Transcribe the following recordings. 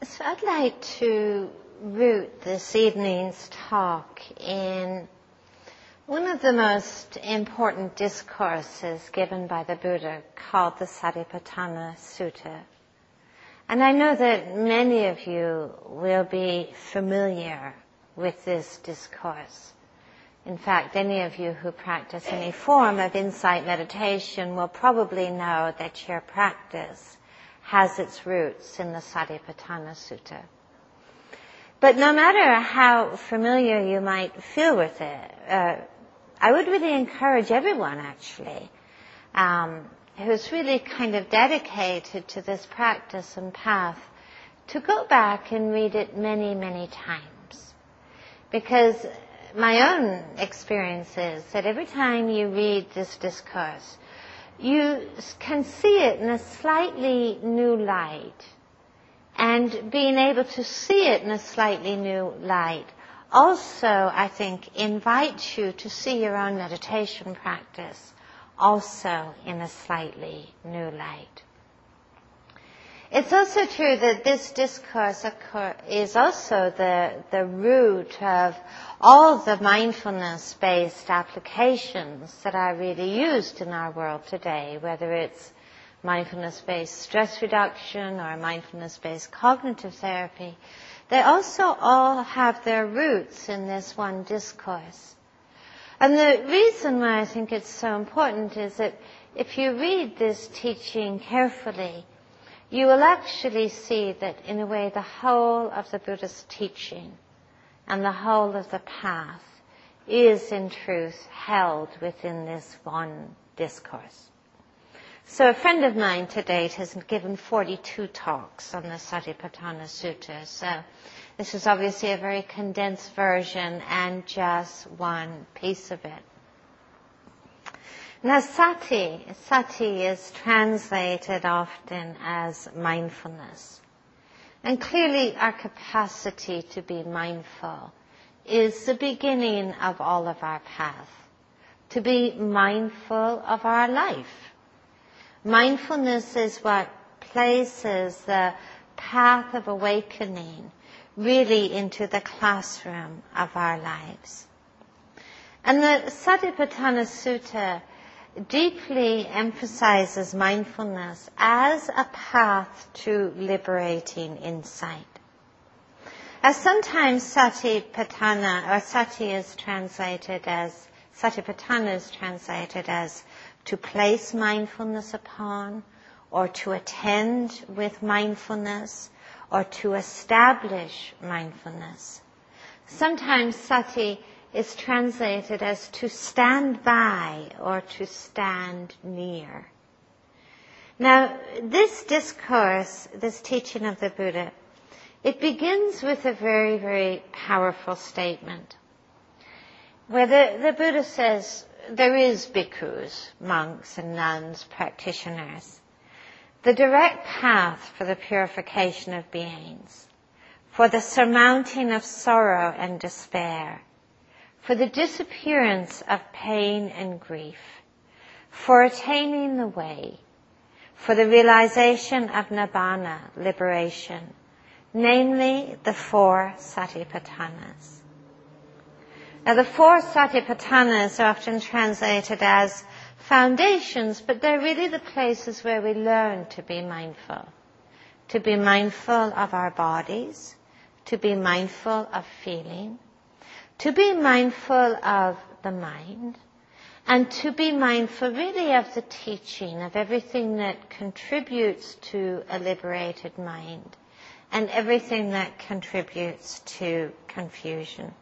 So I'd like to root this evening's talk in one of the most important discourses given by the Buddha called the Satipatthana Sutta. And I know that many of you will be familiar with this discourse. In fact, any of you who practice any form of insight meditation will probably know that your practice has its roots in the Satipatthana Sutta. But no matter how familiar you might feel with it, I would really encourage everyone, actually, who's really kind of dedicated to this practice and path, to go back and read it many, many times. Because my own experience is that every time you read this discourse, you can see it in a slightly new light. And being able to see it in a slightly new light also, I think, invites you to see your own meditation practice also in a slightly new light. It's also true that this discourse is also the root of all the mindfulness-based applications that are really used in our world today, whether it's mindfulness-based stress reduction or mindfulness-based cognitive therapy. They also all have their roots in this one discourse. And the reason why I think it's so important is that if you read this teaching carefully, you will actually see that, in a way, the whole of the Buddha's teaching and the whole of the path is, in truth, held within this one discourse. So a friend of mine to date has given 42 talks on the Satipatthana Sutta. So this is obviously a very condensed version and just one piece of it. Now, sati is translated often as mindfulness. And clearly our capacity to be mindful is the beginning of all of our path. To be mindful of our life. Mindfulness is what places the path of awakening really into the classroom of our lives. And the Satipatthana Sutta deeply emphasizes mindfulness as a path to liberating insight. As sometimes Satipatthana is translated as to place mindfulness upon, or to attend with mindfulness, or to establish mindfulness. Sometimes sati is translated as to stand by or to stand near. Now, this discourse, this teaching of the Buddha, it begins with a very, very powerful statement, where the Buddha says, there is bhikkhus, monks and nuns, practitioners, the direct path for the purification of beings, for the surmounting of sorrow and despair, for the disappearance of pain and grief, for attaining the way, for the realization of nibbana, liberation, namely the four satipatthanas. Now, the four satipatthanas are often translated as foundations, but they're really the places where we learn to be mindful. To be mindful of our bodies, to be mindful of feeling, to be mindful of the mind, and to be mindful really of the teaching, of everything that contributes to a liberated mind, and everything that contributes to confusion.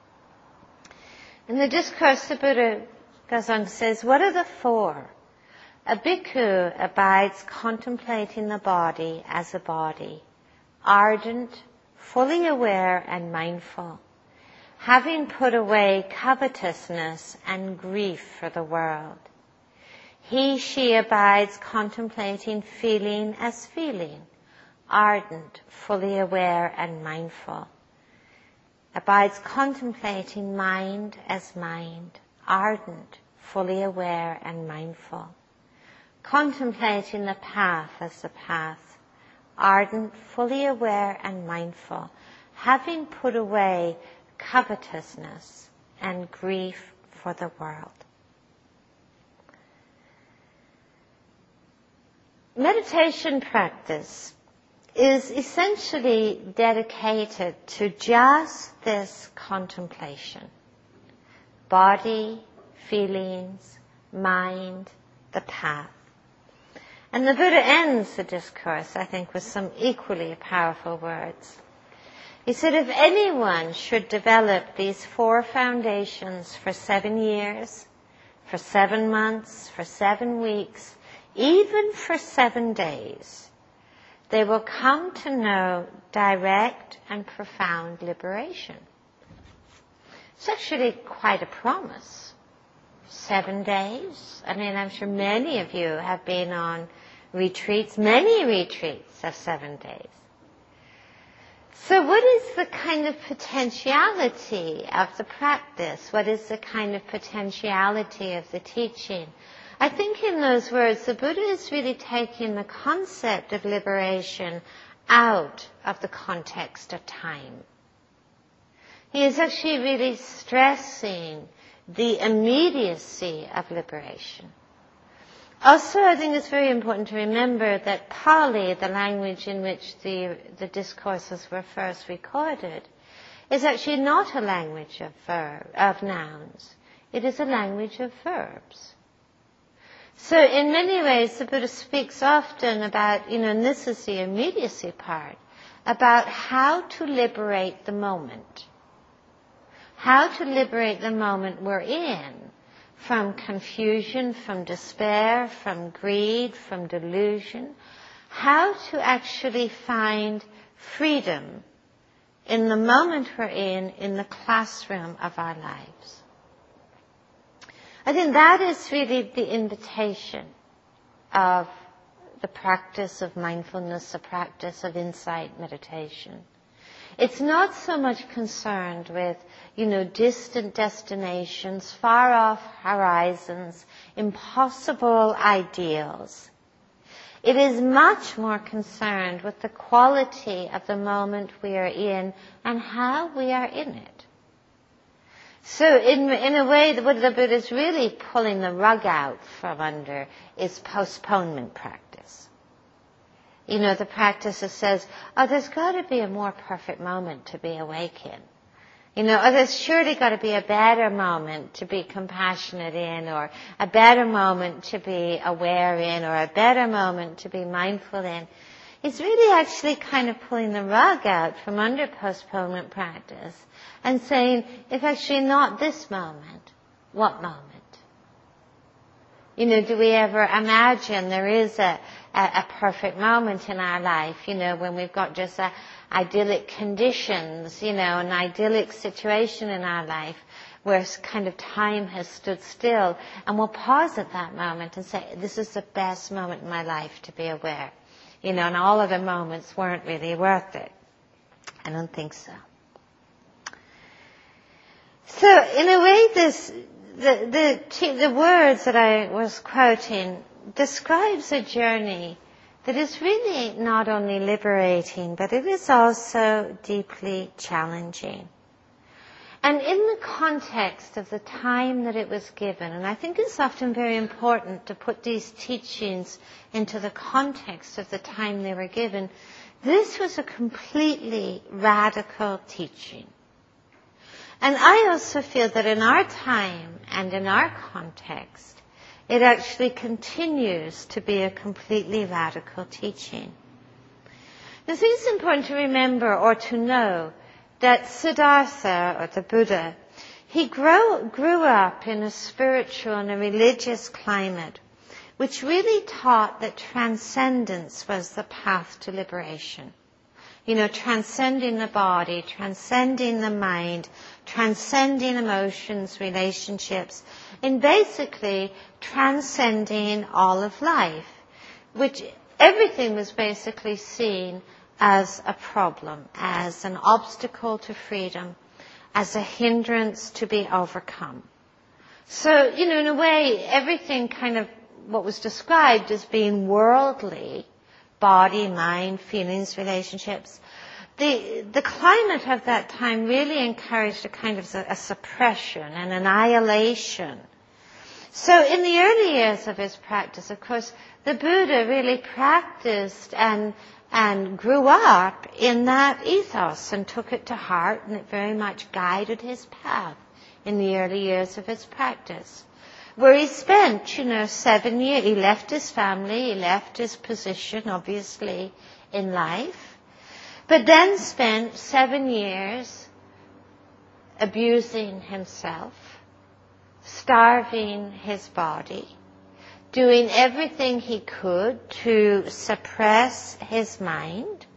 In the discourse, the Buddha goes on and says, what are the four? A bhikkhu abides contemplating the body as a body, ardent, fully aware and mindful, having put away covetousness and grief for the world. She abides contemplating feeling as feeling, ardent, fully aware and mindful. Abides contemplating mind as mind, ardent, fully aware and mindful. Contemplating the path as the path, ardent, fully aware and mindful, having put away covetousness and grief for the world. Meditation practice is essentially dedicated to just this contemplation. Body, feelings, mind, the path. And the Buddha ends the discourse, I think, with some equally powerful words. He said, if anyone should develop these 4 foundations for 7 years, for 7 months, for 7 weeks, even for 7 days, they will come to know direct and profound liberation. It's actually quite a promise. 7 days. I mean, I'm sure many of you have been on retreats, many retreats of 7 days. So what is the kind of potentiality of the practice? What is the kind of potentiality of the teaching? I think in those words, the Buddha is really taking the concept of liberation out of the context of time. He is actually really stressing the immediacy of liberation. Also, I think it's very important to remember that Pali, the language in which the discourses were first recorded, is actually not a language of nouns. It is a language of verbs. So in many ways, the Buddha speaks often about, and this is the immediacy part, about how to liberate the moment. How to liberate the moment we're in from confusion, from despair, from greed, from delusion. How to actually find freedom in the moment we're in the classroom of our lives. I think that is really the invitation of the practice of mindfulness, the practice of insight meditation. It's not so much concerned with, distant destinations, far off horizons, impossible ideals. It is much more concerned with the quality of the moment we are in and how we are in it. So in a way, what the Buddha is really pulling the rug out from under is postponement practice. The practice that says, there's got to be a more perfect moment to be awake in. There's surely got to be a better moment to be compassionate in, or a better moment to be aware in, or a better moment to be mindful in. It's really actually kind of pulling the rug out from under postponement practice and saying, if actually not this moment, what moment? Do we ever imagine there is a perfect moment in our life, when we've got just idyllic conditions, an idyllic situation in our life where kind of time has stood still, and we'll pause at that moment and say, this is the best moment in my life to be aware. And all other moments weren't really worth it. I don't think so. So in a way, the words that I was quoting describes a journey that is really not only liberating, but it is also deeply challenging. And in the context of the time that it was given, and I think it's often very important to put these teachings into the context of the time they were given, this was a completely radical teaching. And I also feel that in our time and in our context, it actually continues to be a completely radical teaching. I think it's important to remember or to know that Siddhartha, or the Buddha, he grew up in a spiritual and a religious climate which really taught that transcendence was the path to liberation. Transcending the body, transcending the mind, transcending emotions, relationships, and basically transcending all of life, which everything was basically seen as a problem, as an obstacle to freedom, as a hindrance to be overcome. So, in a way, everything kind of what was described as being worldly body, mind, feelings, relationships. The climate of that time really encouraged a kind of a suppression and annihilation. So in the early years of his practice, of course, the Buddha really practiced and grew up in that ethos and took it to heart, and it very much guided his path in the early years of his practice. Where he spent, 7 years, he left his family, he left his position, obviously, in life, but then spent 7 years abusing himself, starving his body, doing everything he could to suppress his mind,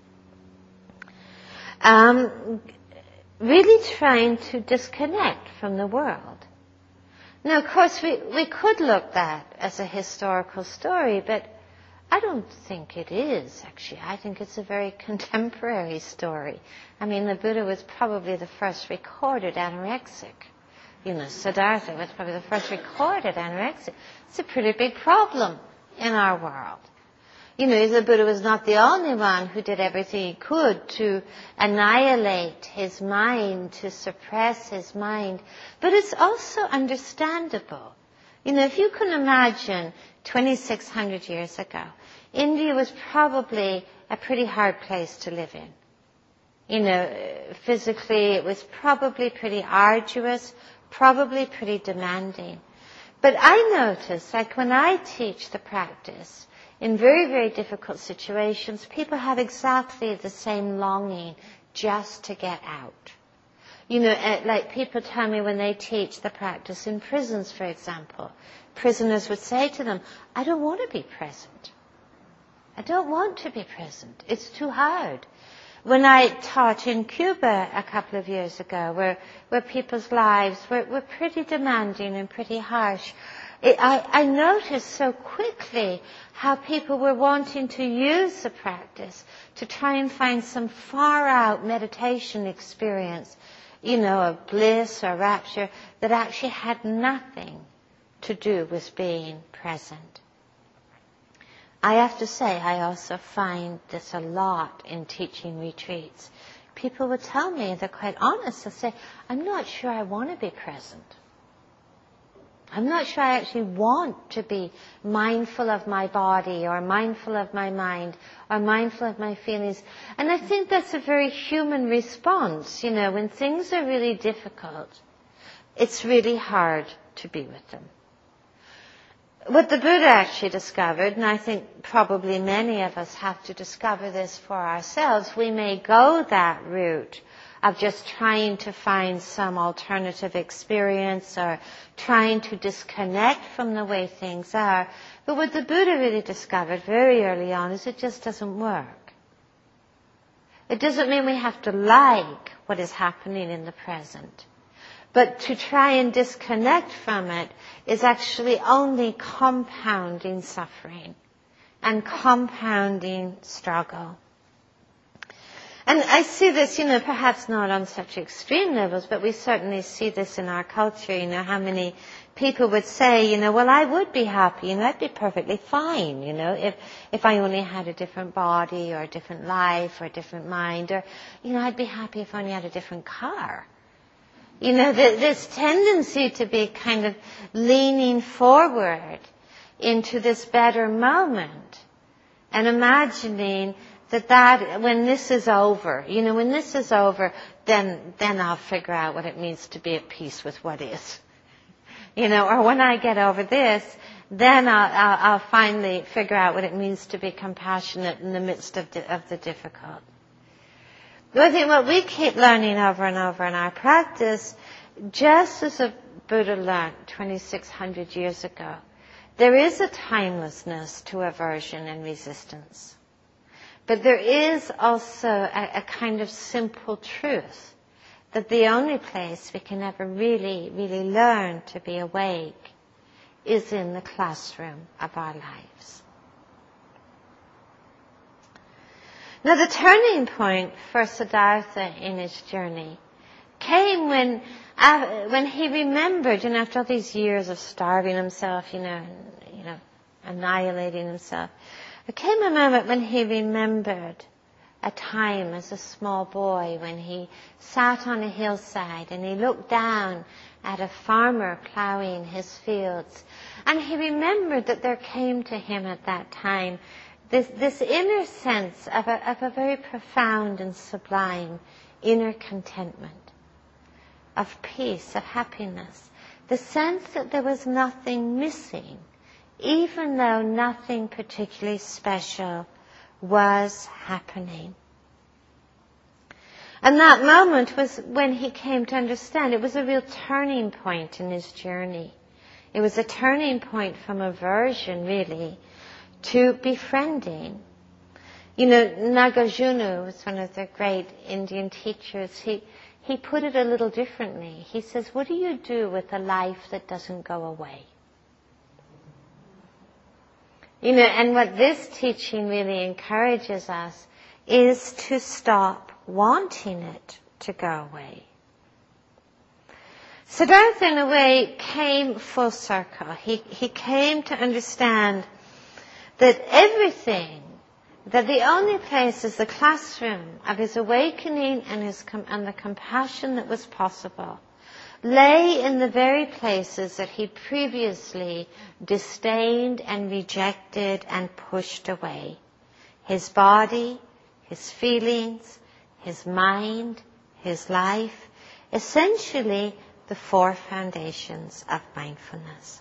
really trying to disconnect from the world. Now, of course, we could look at that as a historical story, but I don't think it is, actually. I think it's a very contemporary story. I mean, the Buddha was probably the first recorded anorexic. Siddhartha was probably the first recorded anorexic. It's a pretty big problem in our world. The Buddha was not the only one who did everything he could to annihilate his mind, to suppress his mind. But it's also understandable. If you can imagine 2,600 years ago, India was probably a pretty hard place to live in. Physically it was probably pretty arduous, probably pretty demanding. But I notice, like when I teach the practice, in very, very difficult situations, people have exactly the same longing just to get out. Like people tell me when they teach the practice in prisons, for example, prisoners would say to them, I don't want to be present. I don't want to be present. It's too hard. When I taught in Cuba a couple of years ago, where people's lives were pretty demanding and pretty harsh, I noticed so quickly how people were wanting to use the practice to try and find some far-out meditation experience, of bliss or rapture that actually had nothing to do with being present. I have to say, I also find this a lot in teaching retreats. People would tell me, they're quite honest, they'll say, I'm not sure I want to be present. I'm not sure I actually want to be mindful of my body or mindful of my mind or mindful of my feelings. And I think that's a very human response. When things are really difficult, it's really hard to be with them. What the Buddha actually discovered, and I think probably many of us have to discover this for ourselves, we may go that route of just trying to find some alternative experience or trying to disconnect from the way things are. But what the Buddha really discovered very early on is it just doesn't work. It doesn't mean we have to like what is happening in the present. But to try and disconnect from it is actually only compounding suffering and compounding struggle. And I see this, perhaps not on such extreme levels, but we certainly see this in our culture, how many people would say, well, I would be happy, I'd be perfectly fine, if I only had a different body or a different life or a different mind, or, I'd be happy if I only had a different car. This tendency to be kind of leaning forward into this better moment and imagining that when this is over, when this is over, then I'll figure out what it means to be at peace with what is. Or when I get over this, then I'll finally figure out what it means to be compassionate in the midst of the difficult. I think what we keep learning over and over in our practice, just as the Buddha learned 2,600 years ago, there is a timelessness to aversion and resistance. But there is also a kind of simple truth that the only place we can ever really, really learn to be awake is in the classroom of our lives. Now, the turning point for Siddhartha in his journey came when he remembered, after all these years of starving himself, annihilating himself, There came a moment when he remembered a time as a small boy when he sat on a hillside and he looked down at a farmer ploughing his fields. And he remembered that there came to him at that time this inner sense of a very profound and sublime inner contentment, of peace, of happiness. The sense that there was nothing missing, even though nothing particularly special was happening. And that moment was when he came to understand. It was a real turning point in his journey. It was a turning point from aversion, really, to befriending. You know, Nagarjuna was one of the great Indian teachers. He put it a little differently. He says, what do you do with a life that doesn't go away? You know, and what this teaching really encourages us is to stop wanting it to go away. Siddhartha, in a way, came full circle. He came to understand that everything, that the only place is the classroom of his awakening and the compassion that was possible, lay in the very places that he previously disdained and rejected and pushed away. His body, his feelings, his mind, his life, essentially the four foundations of mindfulness.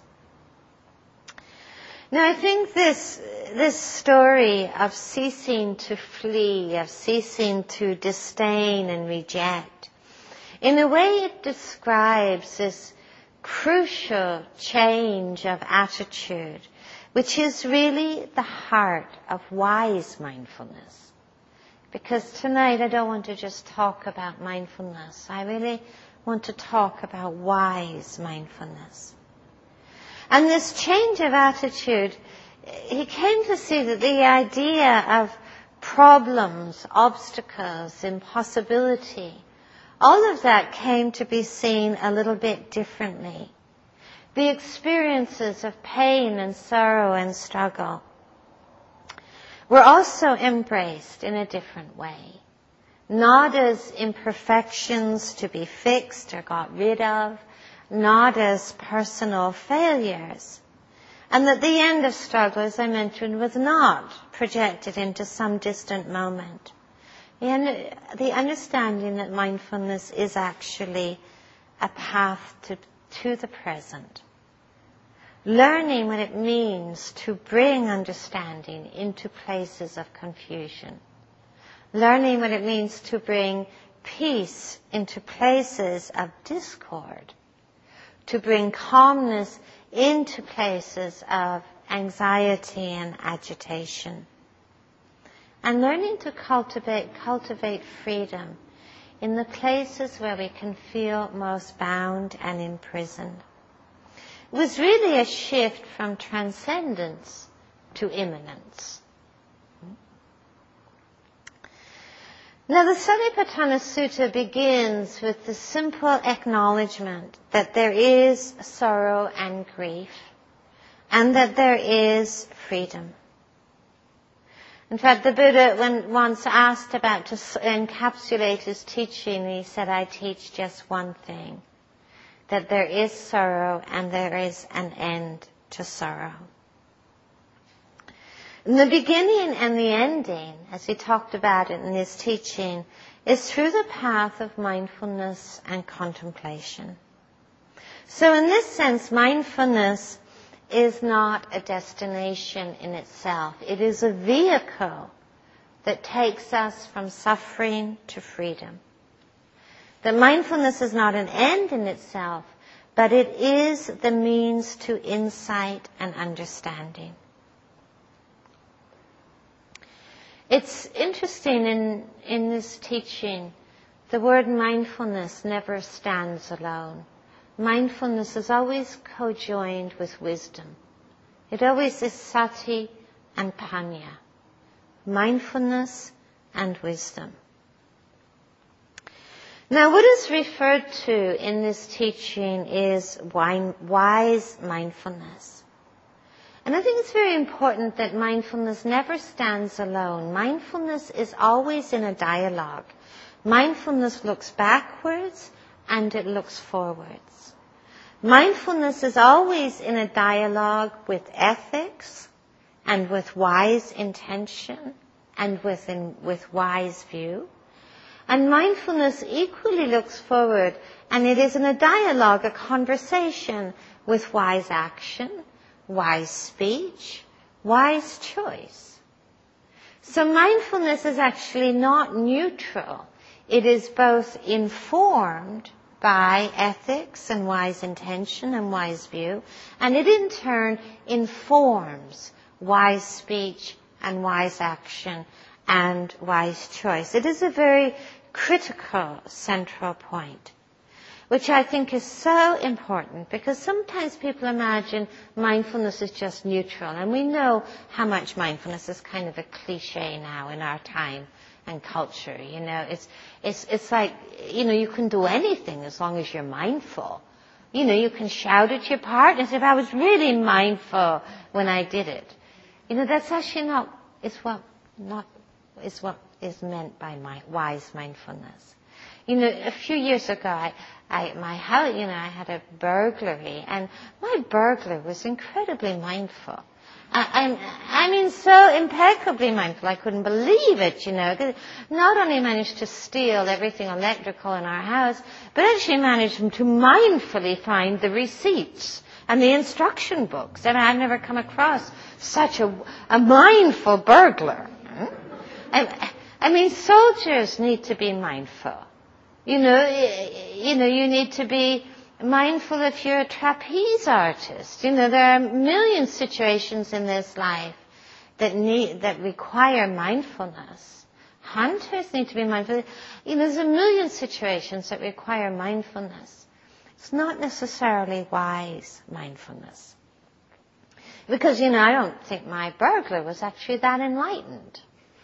Now I think this story of ceasing to flee, of ceasing to disdain and reject, in a way it describes this crucial change of attitude, which is really the heart of wise mindfulness. Because tonight I don't want to just talk about mindfulness. I really want to talk about wise mindfulness. And this change of attitude, he came to see that the idea of problems, obstacles, impossibility, all of that came to be seen a little bit differently. The experiences of pain and sorrow and struggle were also embraced in a different way. Not as imperfections to be fixed or got rid of, not as personal failures. And that the end of struggle, as I mentioned, was not projected into some distant moment. The understanding that mindfulness is actually a path to the present. Learning what it means to bring understanding into places of confusion. Learning what it means to bring peace into places of discord. To bring calmness into places of anxiety and agitation. And learning to cultivate freedom in the places where we can feel most bound and imprisoned. It was really a shift from transcendence to immanence. Now the Satipatthana Sutta begins with the simple acknowledgement that there is sorrow and grief, and that there is freedom. In fact, the Buddha, when once asked about to encapsulate his teaching, he said, I teach just one thing, that there is sorrow and there is an end to sorrow. And the beginning and the ending, as he talked about it in his teaching, is through the path of mindfulness and contemplation. So in this sense, mindfulness is not a destination in itself. It is a vehicle that takes us from suffering to freedom. That mindfulness is not an end in itself, but it is the means to insight and understanding. It's interesting in this teaching, the word mindfulness never stands alone. Mindfulness is always co-joined with wisdom. It always is sati and panya. Mindfulness and wisdom. Now what is referred to in this teaching is wise mindfulness. And I think it's very important that mindfulness never stands alone. Mindfulness is always in a dialogue. Mindfulness looks backwards and it looks forwards. Mindfulness is always in a dialogue with ethics and with wise intention and with wise view. And mindfulness equally looks forward, and it is in a dialogue, a conversation with wise action, wise speech, wise choice. So mindfulness is actually not neutral. It is both informed by ethics and wise intention and wise view, and it in turn informs wise speech and wise action and wise choice. It is a very critical central point, which I think is so important, because sometimes people imagine mindfulness is just neutral, and we know how much mindfulness is kind of a cliche now in our time and culture. You know, it's like, you know, you can do anything as long as you're mindful. You know, you can shout at your partner and say, I was really mindful when I did it. You know, that's actually not what is meant by wise mindfulness. You know, a few years ago, my house, you know, I had a burglary, and my burglar was incredibly mindful. I mean, so impeccably mindful. I couldn't believe it, you know. Not only managed to steal everything electrical in our house, but actually managed to mindfully find the receipts and the instruction books. And I've never come across such a mindful burglar. I mean, soldiers need to be mindful. You know, you need to be mindful if you're a trapeze artist. You know, there are a million situations in this life that require mindfulness. Hunters need to be mindful. You know, there's a million situations that require mindfulness. It's not necessarily wise mindfulness. Because, you know, I don't think my burglar was actually that enlightened.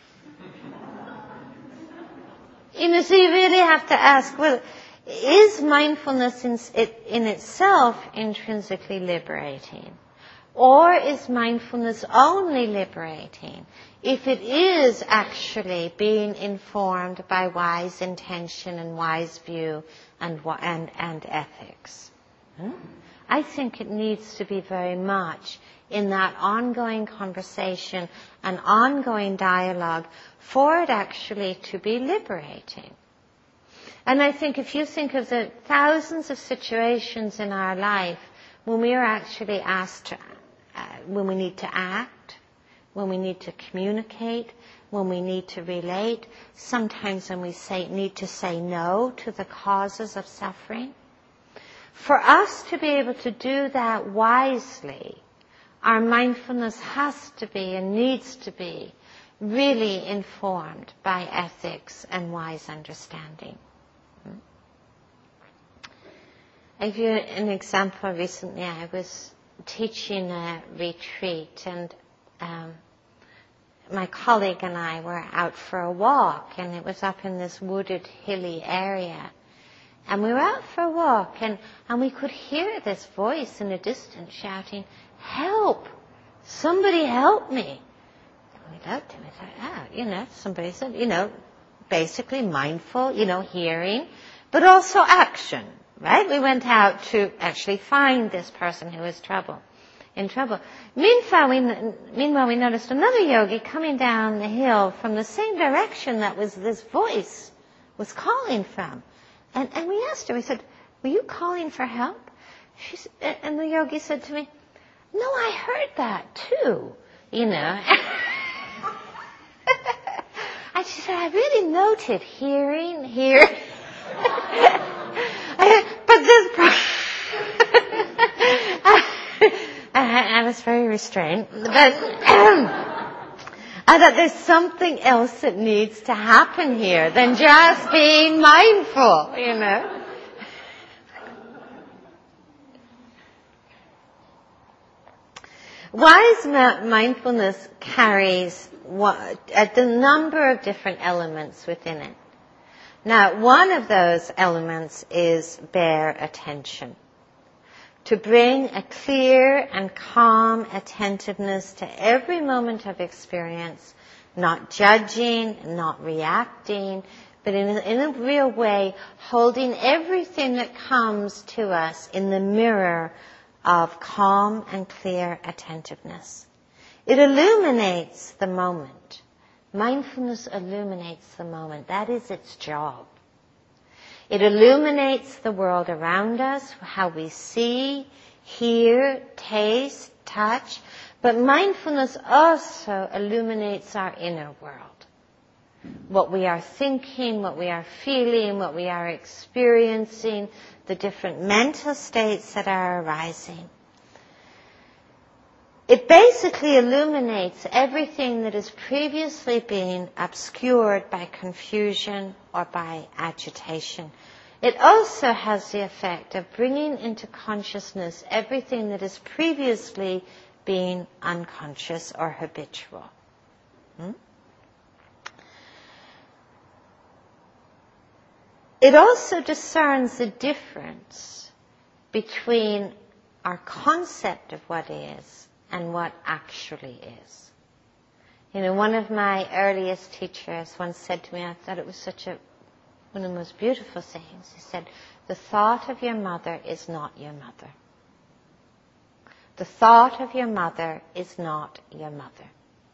You know, so you really have to ask, well, is mindfulness in itself intrinsically liberating? Or is mindfulness only liberating if it is actually being informed by wise intention and wise view and ethics? I think it needs to be very much in that ongoing conversation and ongoing dialogue for it actually to be liberating. And I think if you think of the thousands of situations in our life when we are actually asked to, when we need to act, when we need to communicate, when we need to relate, sometimes when we need to say no to the causes of suffering. For us to be able to do that wisely, our mindfulness has to be and needs to be really informed by ethics and wise understanding. I'll give you an example. Recently I was teaching a retreat, and my colleague and I were out for a walk, and it was up in this wooded, hilly area. And we were out for a walk, and we could hear this voice in the distance shouting, "Help! Somebody help me!" And we looked and we thought, you know, somebody said, you know, basically mindful, you know, hearing, but also action, right? We went out to actually find this person who was in trouble. Meanwhile, we noticed another yogi coming down the hill from the same direction that was this voice was calling from. And we asked her, we said, "Were you calling for help?" And the yogi said to me, "No, I heard that too, you know." And she said, "I really noted hearing. But this I was very restrained. But I thought there's something else that needs to happen here than just being mindful, you know. Wise mindfulness carries a number of different elements within it. Now, one of those elements is bare attention. to bring a clear and calm attentiveness to every moment of experience, not judging, not reacting, but in a real way, holding everything that comes to us in the mirror of calm and clear attentiveness. It illuminates the moment. Mindfulness illuminates the moment. That is its job. It illuminates the world around us, how we see, hear, taste, touch. But mindfulness also illuminates our inner world. What we are thinking, what we are feeling, what we are experiencing, the different mental states that are arising. It basically illuminates everything that has previously been obscured by confusion or by agitation. It also has the effect of bringing into consciousness everything that has previously been unconscious or habitual. It also discerns the difference between our concept of what is and what actually is. One of my earliest teachers once said to me, I thought it was one of the most beautiful sayings. He said, "The thought of your mother is not your mother. The thought of your mother is not your mother."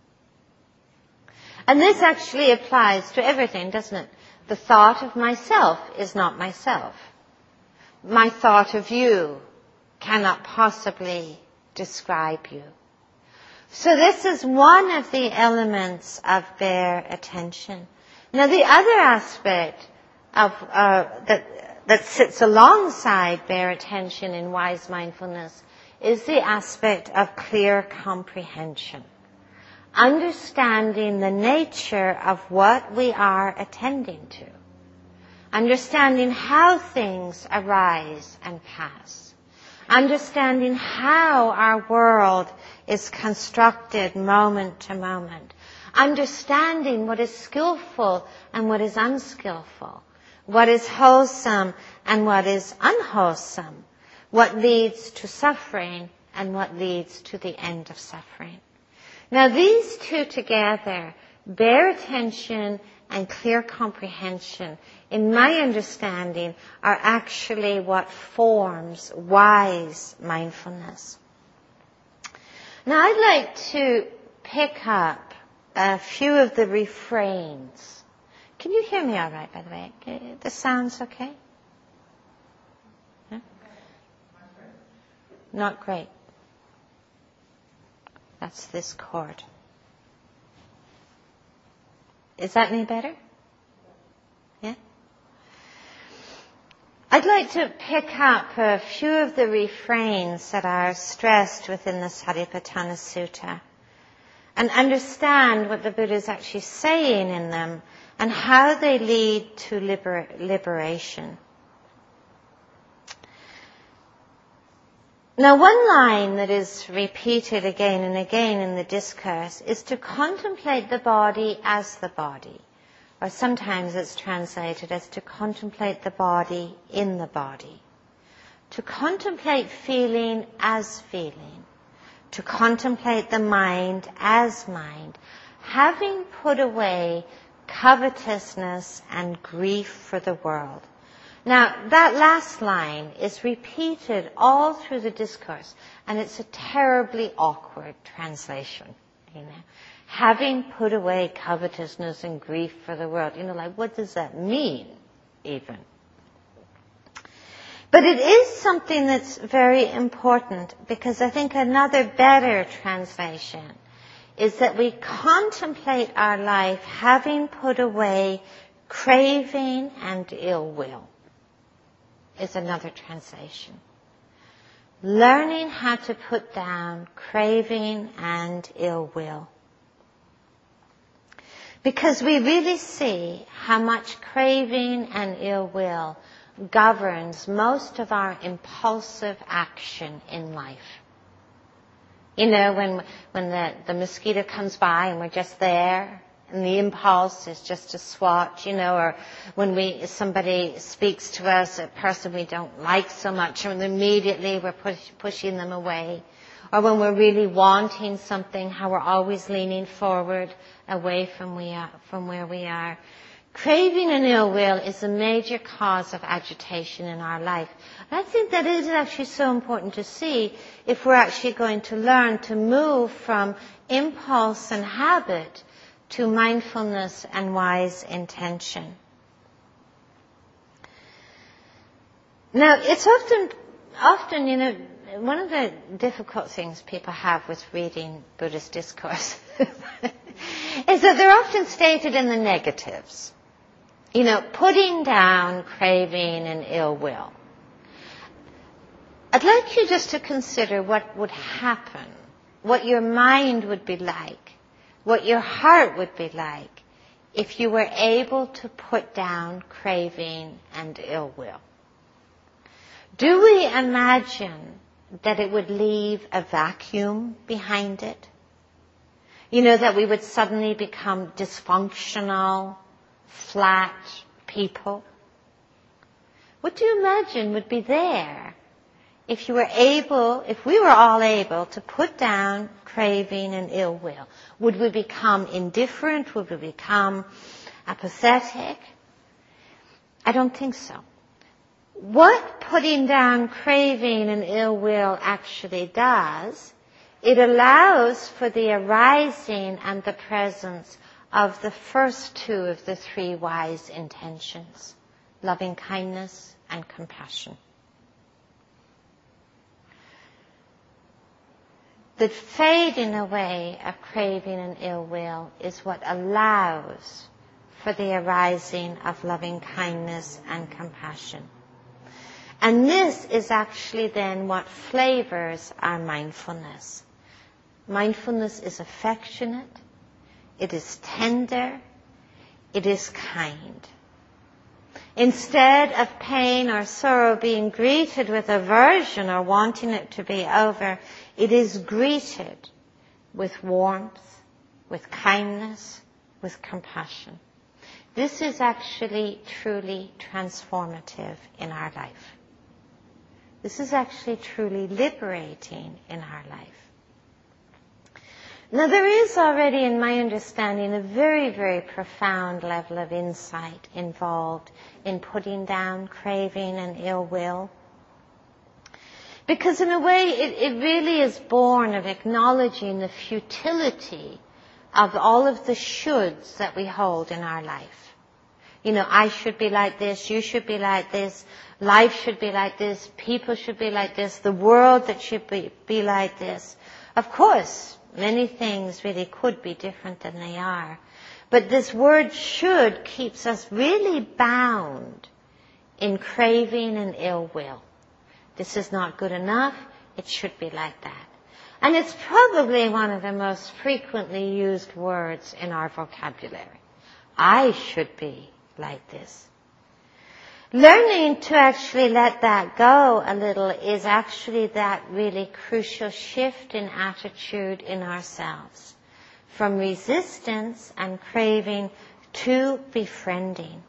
And this actually applies to everything, doesn't it? The thought of myself is not myself. My thought of you cannot possibly describe you. So this is one of the elements of bare attention. Now the other aspect of that sits alongside bare attention in wise mindfulness is the aspect of clear comprehension. Understanding the nature of what we are attending to. Understanding how things arise and pass. Understanding how our world is constructed moment to moment. Understanding what is skillful and what is unskillful. What is wholesome and what is unwholesome. What leads to suffering and what leads to the end of suffering. Now these two together, bare attention and clear comprehension, in my understanding, are actually what forms wise mindfulness. Now I'd like to pick up a few of the refrains. Can you hear me all right, by the way? The sound's okay? Huh? Not great. That's this chord. Is that any better? Yeah? I'd like to pick up a few of the refrains that are stressed within the Satipatthana Sutta and understand what the Buddha is actually saying in them and how they lead to liberation. Now, one line that is repeated again and again in the discourse is to contemplate the body as the body. Or sometimes it's translated as to contemplate the body in the body. To contemplate feeling as feeling. To contemplate the mind as mind. Having put away covetousness and grief for the world. Now, that last line is repeated all through the discourse, and it's a terribly awkward translation. Having put away covetousness and grief for the world. What does that mean, even? But it is something that's very important, because I think another better translation is that we contemplate our life having put away craving and ill will. Is another translation. Learning how to put down craving and ill will. Because we really see how much craving and ill will governs most of our impulsive action in life. When the mosquito comes by and we're just there And the impulse is just to swat, or when somebody speaks to us, a person we don't like so much, and immediately we're pushing them away. Or when we're really wanting something, how we're always leaning forward, away from where we are. Craving and ill will is a major cause of agitation in our life. And I think that is actually so important to see if we're actually going to learn to move from impulse and habit to mindfulness and wise intention. Now, it's often, one of the difficult things people have with reading Buddhist discourse is that they're often stated in the negatives. Putting down craving and ill will. I'd like you just to consider what would happen, what your mind would be like, what your heart would be like if you were able to put down craving and ill will. Do we imagine that it would leave a vacuum behind it? That we would suddenly become dysfunctional, flat people? What do you imagine would be there if we were all able to put down craving and ill will? Would we become indifferent? Would we become apathetic? I don't think so. What putting down craving and ill will actually does, it allows for the arising and the presence of the first two of the three wise intentions, loving kindness and compassion. The fading away of craving and ill will is what allows for the arising of loving kindness and compassion. And this is actually then what flavors our mindfulness. Mindfulness is affectionate, it is tender, it is kind. Instead of pain or sorrow being greeted with aversion or wanting it to be over, it is greeted with warmth, with kindness, with compassion. This is actually truly transformative in our life. This is actually truly liberating in our life. Now, there is already, in my understanding, a very, very profound level of insight involved in putting down craving and ill will. Because in a way, it really is born of acknowledging the futility of all of the shoulds that we hold in our life. I should be like this, you should be like this, life should be like this, people should be like this, the world that should be like this. Of course, many things really could be different than they are. But this word should keeps us really bound in craving and ill will. This is not good enough, it should be like that. And it's probably one of the most frequently used words in our vocabulary. I should be like this. Learning to actually let that go a little is actually that really crucial shift in attitude in ourselves. From resistance and craving to befriending.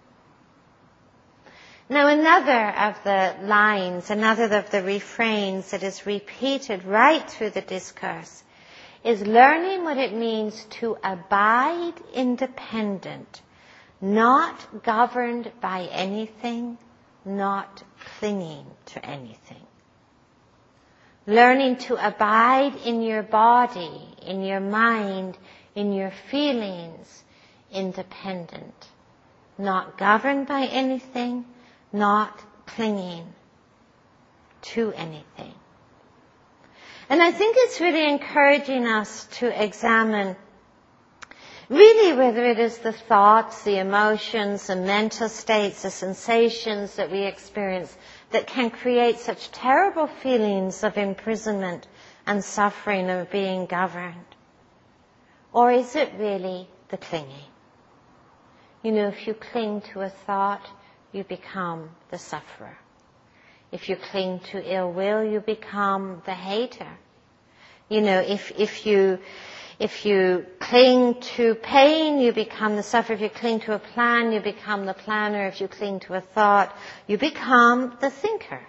Now, another of the lines, another of the refrains that is repeated right through the discourse is learning what it means to abide independent, not governed by anything, not clinging to anything. Learning to abide in your body, in your mind, in your feelings, independent, not governed by anything, not clinging to anything. And I think it's really encouraging us to examine really whether it is the thoughts, the emotions, the mental states, the sensations that we experience that can create such terrible feelings of imprisonment and suffering of being governed. Or is it really the clinging? If you cling to a thought, you become the sufferer. If you cling to ill will, you become the hater. If If you cling to pain, you become the sufferer. If you cling to a plan, you become the planner. If you cling to a thought, you become the thinker.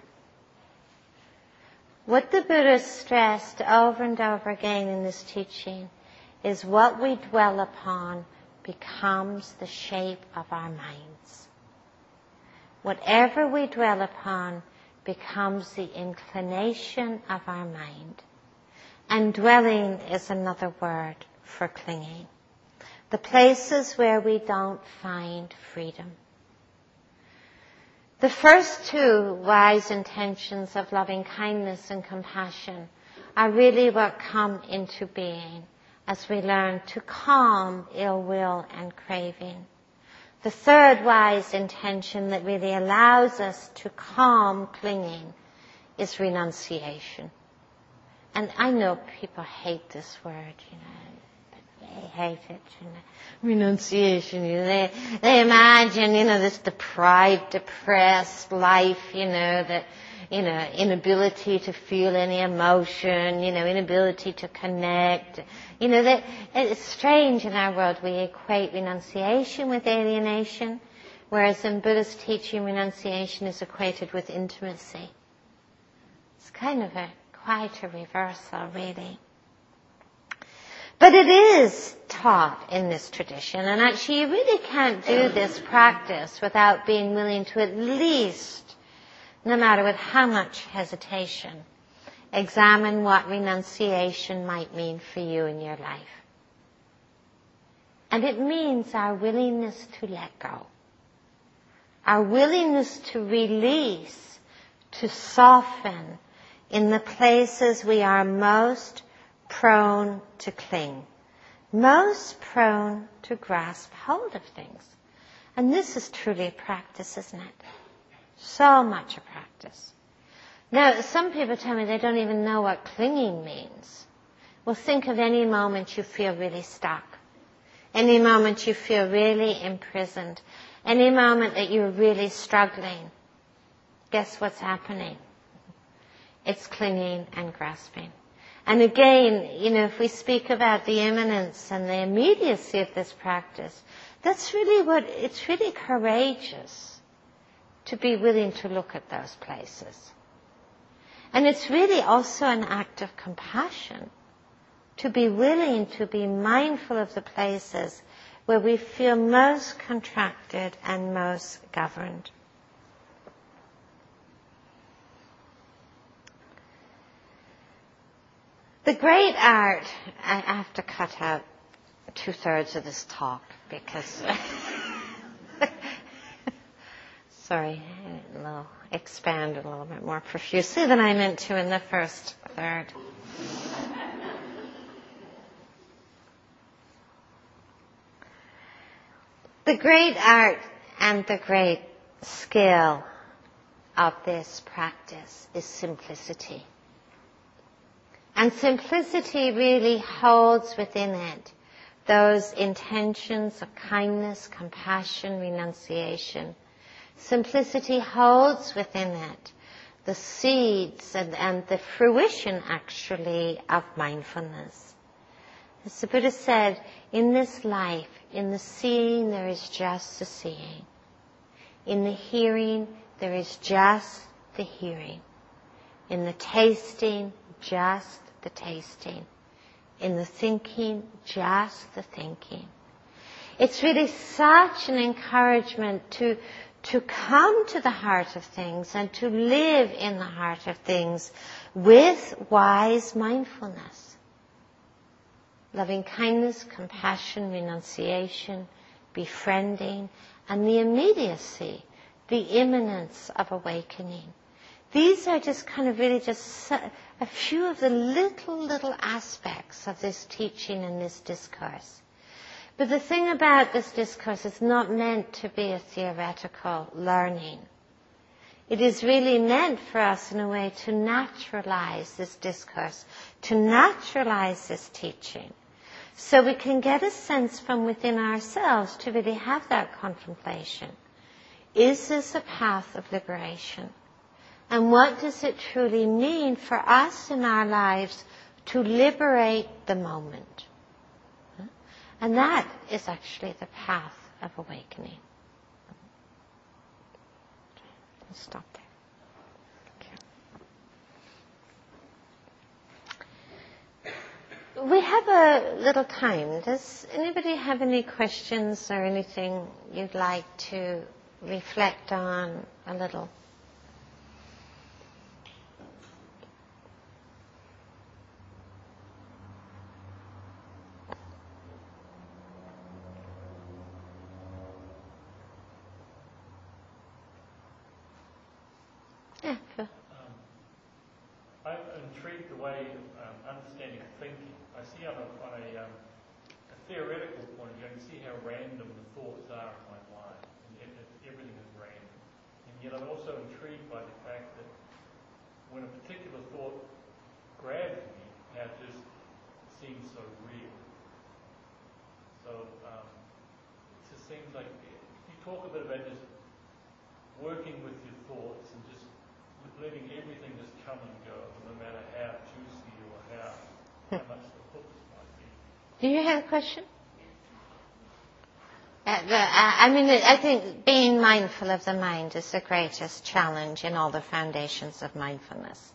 What the Buddha stressed over and over again in this teaching is what we dwell upon becomes the shape of our minds. Whatever we dwell upon becomes the inclination of our mind. And dwelling is another word for clinging. The places where we don't find freedom. The first two wise intentions of loving kindness and compassion are really what come into being as we learn to calm ill will and craving. The third wise intention that really allows us to calm clinging is renunciation. And I know people hate this word, they hate it, renunciation, they imagine, this deprived, depressed life, that, inability to feel any emotion, inability to connect, that it's strange in our world we equate renunciation with alienation, whereas in Buddhist teaching renunciation is equated with intimacy. It's kind of quite a reversal, really. But it is taught in this tradition, and actually you really can't do this practice without being willing to at least, no matter with how much hesitation, examine what renunciation might mean for you in your life. And it means our willingness to let go, our willingness to release, to soften in the places we are most prone to cling, most prone to grasp hold of things. And this is truly a practice, isn't it? So much a practice. Now, some people tell me they don't even know what clinging means. Well, think of any moment you feel really stuck, any moment you feel really imprisoned, any moment that you're really struggling. Guess what's happening? It's clinging and grasping. And again, if we speak about the imminence and the immediacy of this practice, it's really courageous to be willing to look at those places. And it's really also an act of compassion to be willing to be mindful of the places where we feel most contracted and most governed. The great art, I have to cut out 2/3 of this talk because, sorry, I'll expand a little bit more profusely than I meant to in the first third. The great art and the great skill of this practice is simplicity. And simplicity really holds within it those intentions of kindness, compassion, renunciation. Simplicity holds within it the seeds and the fruition, actually, of mindfulness. As the Buddha said, in this life, in the seeing, there is just the seeing. In the hearing, there is just the hearing. In the tasting, just the tasting. In the thinking, just the thinking. It's really such an encouragement to come to the heart of things and to live in the heart of things with wise mindfulness. Loving kindness, compassion, renunciation, befriending, and the immediacy, the imminence of awakening. These are just kind of really just a few of the little aspects of this teaching and this discourse. But the thing about this discourse is not meant to be a theoretical learning. It is really meant for us in a way to naturalize this discourse, to naturalize this teaching, so we can get a sense from within ourselves to really have that contemplation. Is this a path of liberation? And what does it truly mean for us in our lives to liberate the moment? And that is actually the path of awakening. I'll stop there. We have a little time. Does anybody have any questions or anything you'd like to reflect on a little? Yeah, Phil. I'm intrigued the way of understanding thinking. I see on a theoretical point of view, I can see how random the thoughts are in my mind, and everything is random. And yet I'm also intrigued by the fact that when a particular thought grabs me, how it just seems so real. So it just seems like, you talk a bit about just working with your thoughts and just letting everything just come and go, no matter how juicy or how much the hooks might be. Do you have a question? I think being mindful of the mind is the greatest challenge in all the foundations of mindfulness.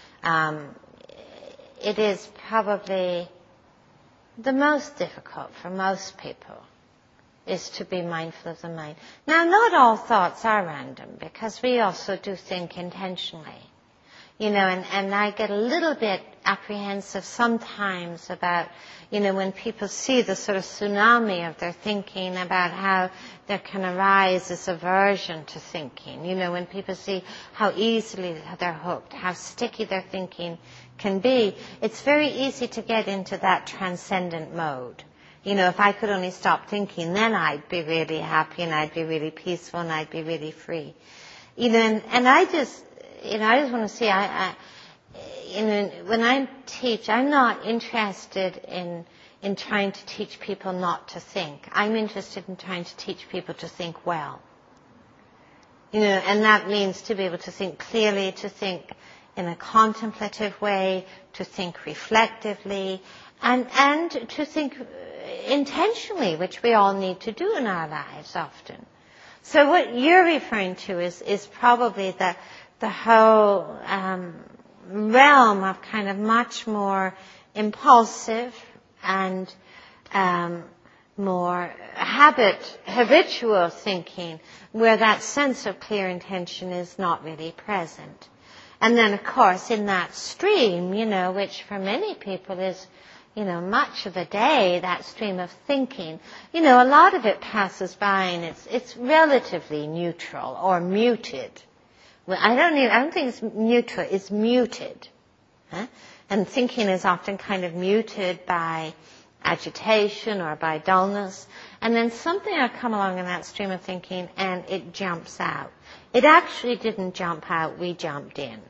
It is probably the most difficult for most people, is to be mindful of the mind. Now, not all thoughts are random, because we also do think intentionally. And I get a little bit apprehensive sometimes about, when people see the sort of tsunami of their thinking, about how there can arise this aversion to thinking. When people see how easily they're hooked, how sticky their thinking can be, it's very easy to get into that transcendent mode. If I could only stop thinking, then I'd be really happy and I'd be really peaceful and I'd be really free. And I just want to say, when I teach, I'm not interested in trying to teach people not to think. I'm interested in trying to teach people to think well. And that means to be able to think clearly, to think in a contemplative way, to think reflectively, and to think intentionally, which we all need to do in our lives often. So what you're referring to is probably the whole realm of kind of much more impulsive and more habitual thinking, where that sense of clear intention is not really present. And then, of course, in that stream, which for many people is, much of the day, that stream of thinking, a lot of it passes by and it's relatively neutral or muted. Well, I don't think it's neutral, it's muted. And thinking is often kind of muted by agitation or by dullness. And then something will come along in that stream of thinking and it jumps out. It actually didn't jump out, we jumped in.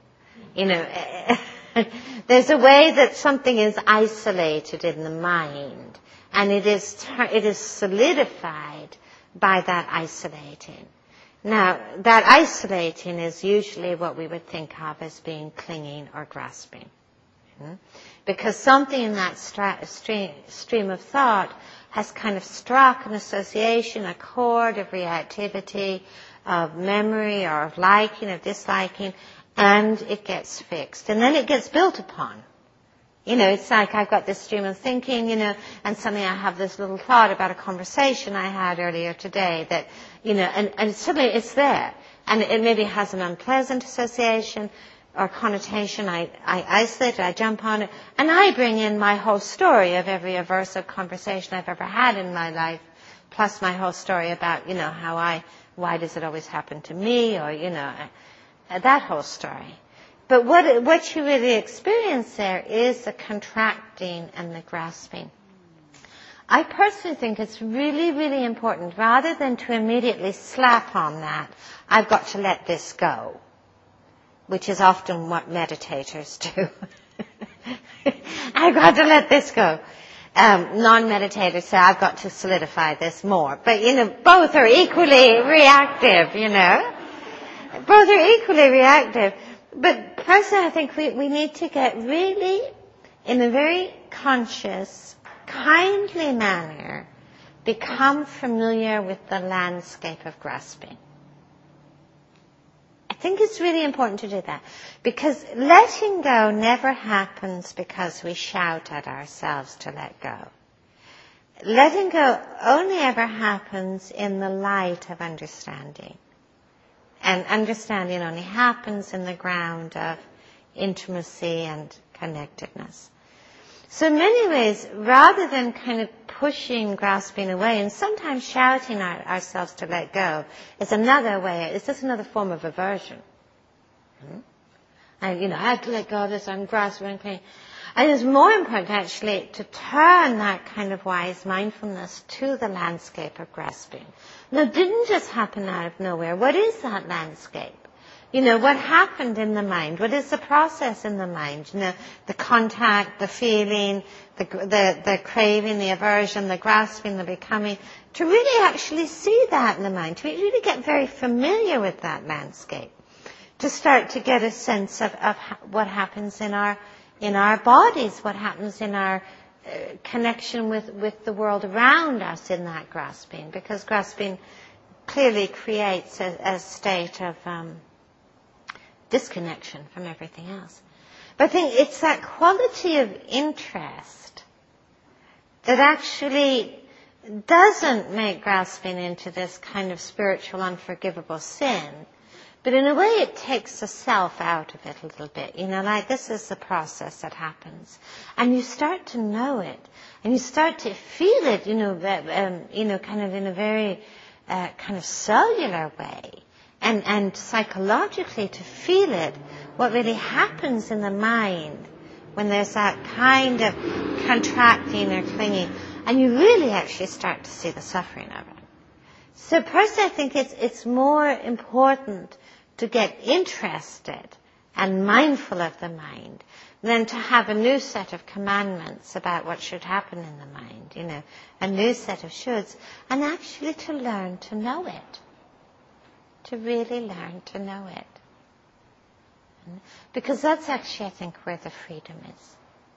There's a way that something is isolated in the mind, and it is solidified by that isolating. Now, that isolating is usually what we would think of as being clinging or grasping. Because something in that stream of thought has kind of struck an association, a chord of reactivity, of memory or of liking, of disliking, and it gets fixed. And then it gets built upon. It's like I've got this stream of thinking, and suddenly I have this little thought about a conversation I had earlier today that, and suddenly it's there. And it maybe has an unpleasant association or connotation. I isolate it, I jump on it, and I bring in my whole story of every aversive conversation I've ever had in my life, plus my whole story about, why does it always happen to me, or, that whole story. But what you really experience there is the contracting and the grasping. I personally think it's really, really important, rather than to immediately slap on that, I've got to let this go, which is often what meditators do. I've got to let this go. Non-meditators say, I've got to solidify this more. But, both are equally reactive, Both are equally reactive. But personally, I think we need to get really in a very conscious, kindly manner, become familiar with the landscape of grasping. I think it's really important to do that, because letting go never happens because we shout at ourselves to let go. Letting go only ever happens in the light of understanding. And understanding only happens in the ground of intimacy and connectedness. So in many ways, rather than kind of pushing, grasping away, and sometimes shouting at ourselves to let go, is another way, it's just another form of aversion. And, I have to let go of this, I'm grasping and clinging. And it's more important actually to turn that kind of wise mindfulness to the landscape of grasping. Now, it didn't just happen out of nowhere. What is that landscape? What happened in the mind? What is the process in the mind? The contact, the feeling, the craving, the aversion, the grasping, the becoming. To really actually see that in the mind, to really get very familiar with that landscape. To start to get a sense of what happens in our bodies, what happens in our connection with the world around us in that grasping. Because grasping clearly creates a state of disconnection from everything else. But I think it's that quality of interest that actually doesn't make grasping into this kind of spiritual unforgivable sin, but in a way it takes the self out of it a little bit. Like this is the process that happens. And you start to know it, and you start to feel it, kind of in a very kind of cellular way. And psychologically to feel it, what really happens in the mind when there's that kind of contracting or clinging, and you really actually start to see the suffering of it. So personally I think it's more important to get interested and mindful of the mind than to have a new set of commandments about what should happen in the mind, a new set of shoulds, and actually to learn to know it. To really learn to know it. Because that's actually, I think, where the freedom is.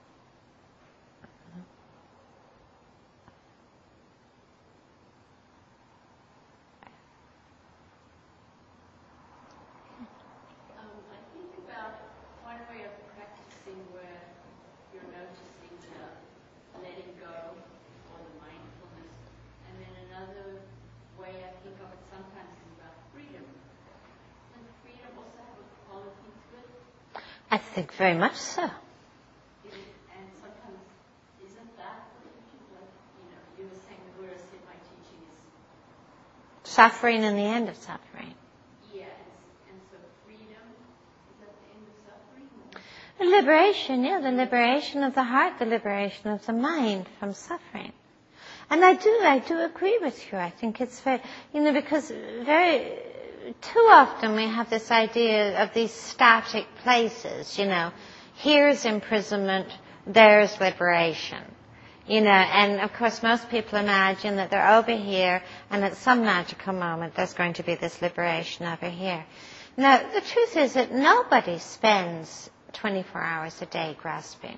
I think about one way of practicing where you're noticing the letting go or the mindfulness, and then another way I think of it sometimes is about freedom. Doesn't freedom also have a quality to it? I think very much so. And sometimes isn't that what you were saying the Buddha said my teaching is Suffering and the end of suffering. Yeah, and so freedom, is that the end of suffering? The liberation, the liberation of the heart, the liberation of the mind from suffering. And I do agree with you. I think it's very, because too often we have this idea of these static places, here's imprisonment, there's liberation. And of course most people imagine that they're over here and at some magical moment there's going to be this liberation over here. Now, the truth is that nobody spends 24 hours a day grasping.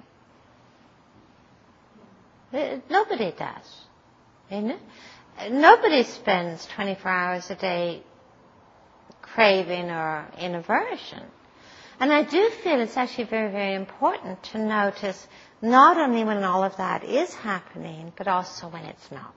Nobody does. Nobody spends 24 hours a day craving or in aversion. And I do feel it's actually very, very important to notice not only when all of that is happening, but also when it's not.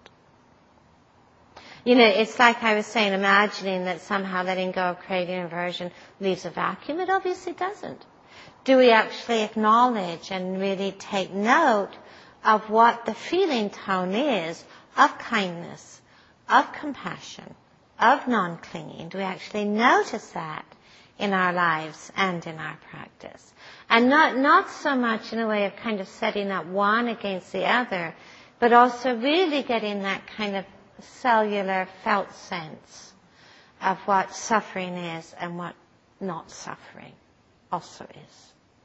It's like I was saying, imagining that somehow letting go of craving and aversion leaves a vacuum. It obviously doesn't. Do we actually acknowledge and really take note of what the feeling tone is of kindness, of compassion, of non-clinging? Do we actually notice that in our lives and in our practice? And not so much in a way of kind of setting up one against the other, but also really getting that kind of cellular felt sense of what suffering is and what not suffering also is.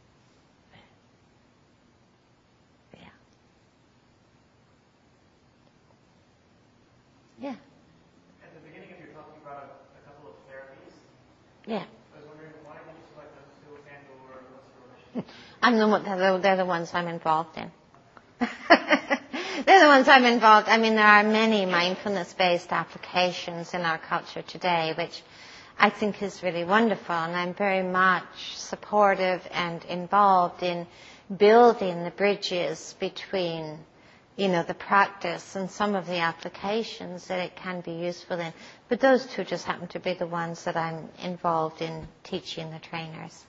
Yeah. At the beginning of your talk, you brought up a couple of therapies. Yeah. I was wondering, why did you select those two, and or what's the relationship? They're the ones I'm involved in. They're the ones I'm involved. I mean, there are many mindfulness-based applications in our culture today, which I think is really wonderful, and I'm very much supportive and involved in building the bridges between, the practice and some of the applications that it can be useful in. But those two just happen to be the ones that I'm involved in teaching the trainers.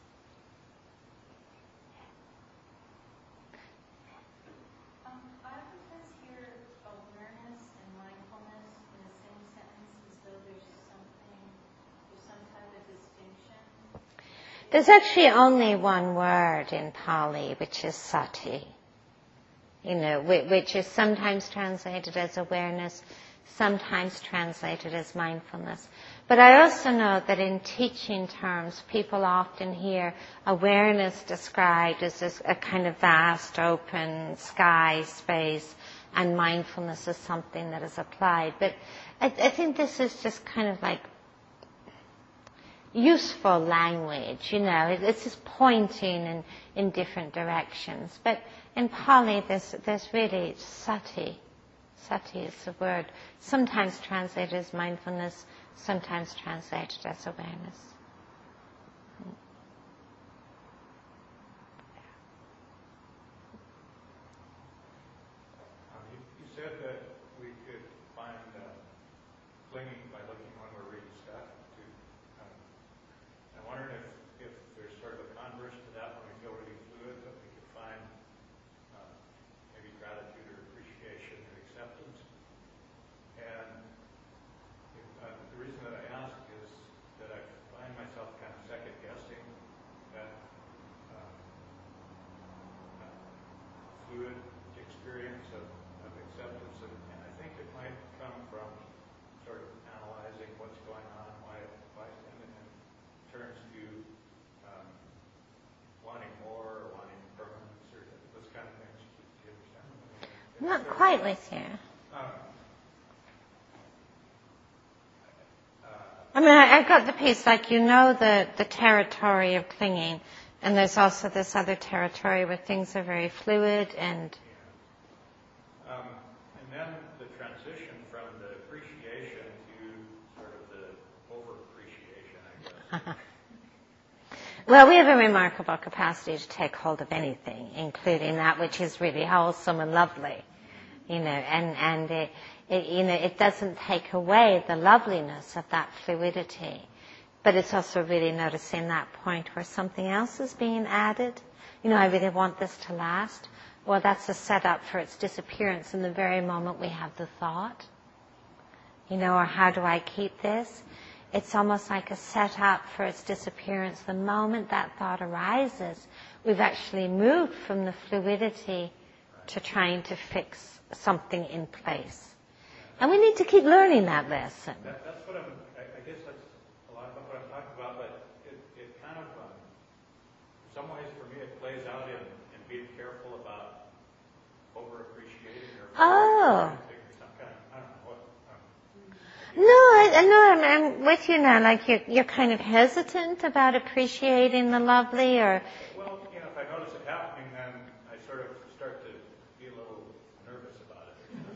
I oftentimes hear awareness and mindfulness in the same sentence as though there's some type of distinction. There's actually only one word in Pali, which is sati. Which is sometimes translated as awareness, sometimes translated as mindfulness. But I also know that in teaching terms, people often hear awareness described as this, a kind of vast, open sky, space, and mindfulness is something that is applied. But I think this is just kind of like useful language, It's just pointing in different directions. But in Pali, there's really sati. Sati is the word. Sometimes translated as mindfulness, sometimes translated as awareness. You said that we could find clinging by looking when we're reading stuff. I wondered if there's sort of a converse to that when we feel really fluid, that we could find maybe gratitude or appreciation or acceptance. And the reason that I ask is that I find myself kind of second guessing that fluid experience of acceptance, and I think it might come from sort of analyzing what's going on, why and in terms to wanting more or wanting permanence or those kind of things. Do you understand? Not quite with you. I mean, I got the piece, like, the territory of clinging, and there's also this other territory where things are very fluid and... And then the transition from the appreciation to sort of the over-appreciation, I guess. Well, we have a remarkable capacity to take hold of anything, including that which is really wholesome and lovely, and it doesn't take away the loveliness of that fluidity, but it's also really noticing that point where something else is being added. I really want this to last. Well, that's a setup for its disappearance in the very moment we have the thought. Or how do I keep this? It's almost like a setup for its disappearance. The moment that thought arises, we've actually moved from the fluidity to trying to fix something in place. And we need to keep learning that lesson. That's what I guess that's a lot about what I'm talking about, but it kind of, in some ways for me, it plays out in being careful about over-appreciating or some kind of, I don't know what. No, I'm with you now. Like you're kind of hesitant about appreciating the lovely, or... Well, if I notice it happening, then I sort of start to be a little nervous about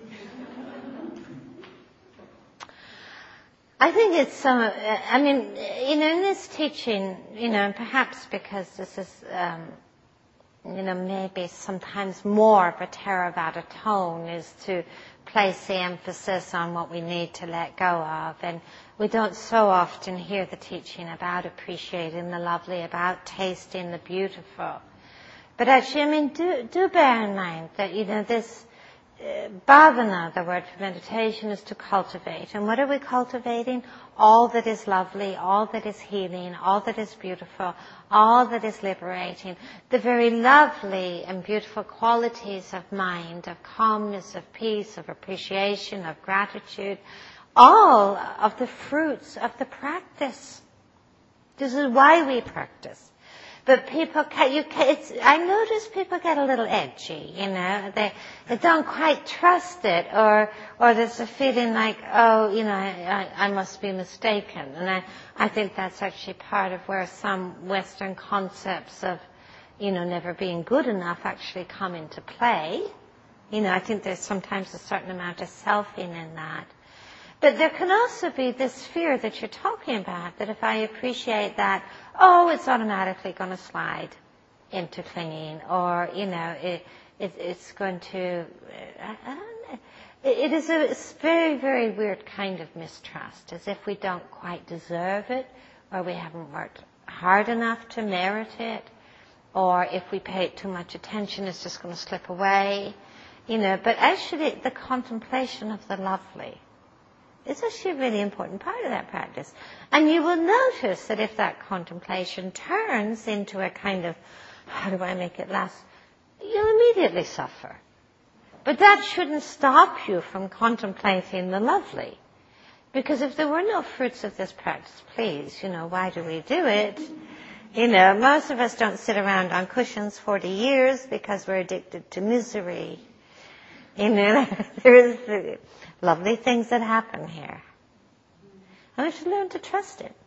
it. I think it's in this teaching, perhaps because this is, maybe sometimes more of a Theravada tone is to place the emphasis on what we need to let go of. And we don't so often hear the teaching about appreciating the lovely, about tasting the beautiful. But actually, do bear in mind that, this bhavana, the word for meditation, is to cultivate. And what are we cultivating? All that is lovely, all that is healing, all that is beautiful, all that is liberating. The very lovely and beautiful qualities of mind, of calmness, of peace, of appreciation, of gratitude, all of the fruits of the practice. This is why we practice. But people, I notice people get a little edgy, They don't quite trust it, or there's a feeling like, I must be mistaken. And I think that's actually part of where some Western concepts of, never being good enough actually come into play. I think there's sometimes a certain amount of selfing in that. But there can also be this fear that you're talking about, that if I appreciate that, it's automatically going to slide into clinging, or, it's going to, I don't know. It is a very, very weird kind of mistrust, as if we don't quite deserve it, or we haven't worked hard enough to merit it, or if we pay it too much attention, it's just going to slip away, But actually, the contemplation of the lovely is actually a really important part of that practice. And you will notice that if that contemplation turns into a kind of, how do I make it last, you'll immediately suffer. But that shouldn't stop you from contemplating the lovely. Because if there were no fruits of this practice, please, why do we do it? Most of us don't sit around on cushions 40 years because we're addicted to misery. There's lovely things that happen here. And we should learn to trust it.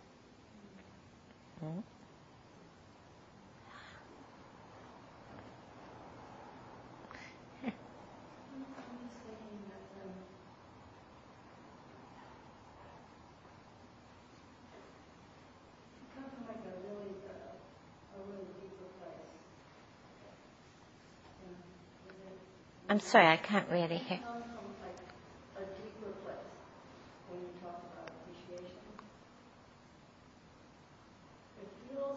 I'm sorry, I can't really hear. Come from like a deeper place when you talk about appreciation. It feels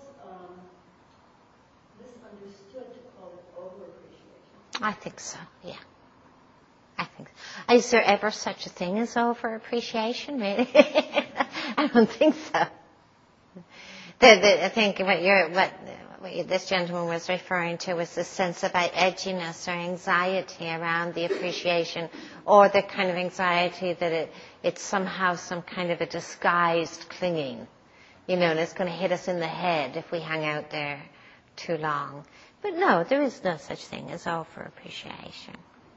misunderstood to call it over-appreciation. I think so, yeah. I think so. Is there ever such a thing as over-appreciation, really? I don't think so. I think what this gentleman was referring to was the sense of edginess or anxiety around the appreciation, or the kind of anxiety that it's somehow some kind of a disguised clinging, and it's going to hit us in the head if we hang out there too long. But no, there is no such thing as over-appreciation.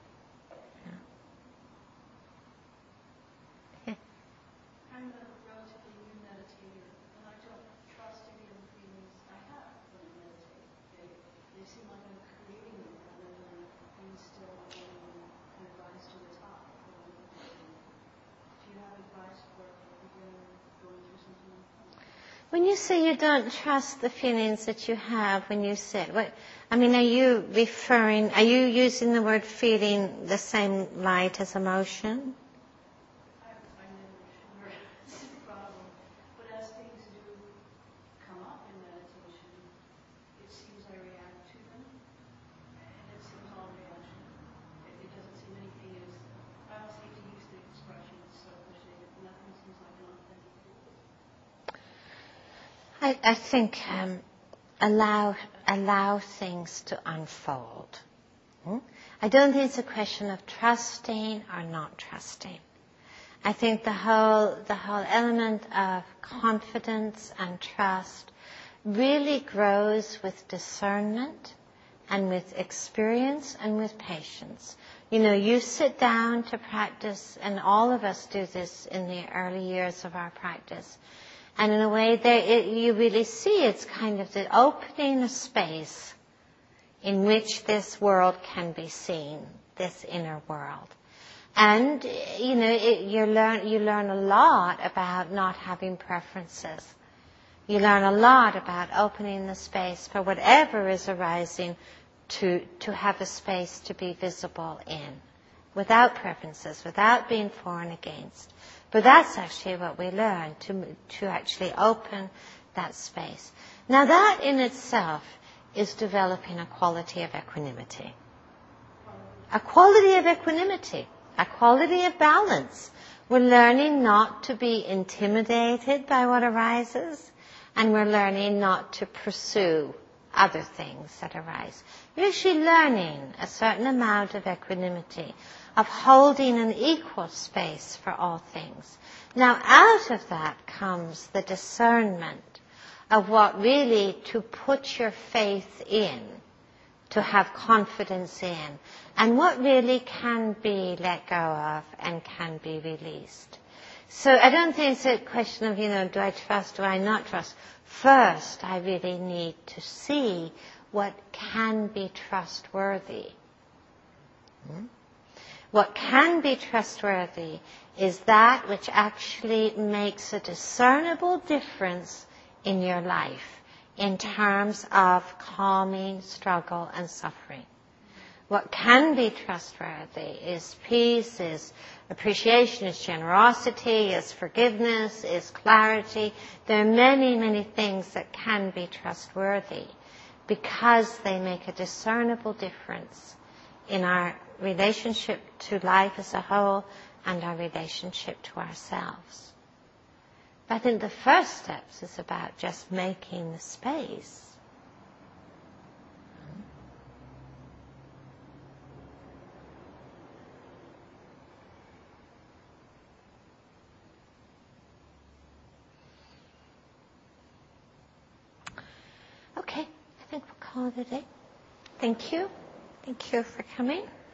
I'm a relatively new meditator, and I don't trust any of the feelings I have when I meditate. They seem like I'm creating them rather than being still and rise to the top. Do you have advice for a beginner going through something like that? When you say you don't trust the feelings that you have when you sit, are you using the word feeling the same light as emotion? I'm never sure. This is the problem. But as things do come up in meditation, it seems I react to them, and it seems all reaction. It doesn't seem anything is. I always hate to use the expression, it's so cliche, but nothing seems like an authentic feeling. I think allow things to unfold. I don't think it's a question of trusting or not trusting. I think the whole element of confidence and trust really grows with discernment and with experience and with patience. You sit down to practice, and all of us do this in the early years of our practice. And in a way, you really see it's kind of the opening of space in which this world can be seen, this inner world. And, you learn a lot about not having preferences. You learn a lot about opening the space for whatever is arising to have a space to be visible in, without preferences, without being for and against. But that's actually what we learn, to actually open that space. Now that in itself is developing a quality of equanimity. A quality of equanimity, a quality of balance. We're learning not to be intimidated by what arises, and we're learning not to pursue other things that arise. You're actually learning a certain amount of equanimity, of holding an equal space for all things. Now, out of that comes the discernment of what really to put your faith in, to have confidence in, and what really can be let go of and can be released. So I don't think it's a question of, do I trust, do I not trust? First, I really need to see what can be trustworthy. What can be trustworthy is that which actually makes a discernible difference in your life in terms of calming struggle and suffering. What can be trustworthy is peace, is appreciation, is generosity, is forgiveness, is clarity. There are many, many things that can be trustworthy because they make a discernible difference in our relationship to life as a whole and our relationship to ourselves. But I think the first steps is about just making the space. Okay, I think we'll call it a day. Thank you. Thank you for coming.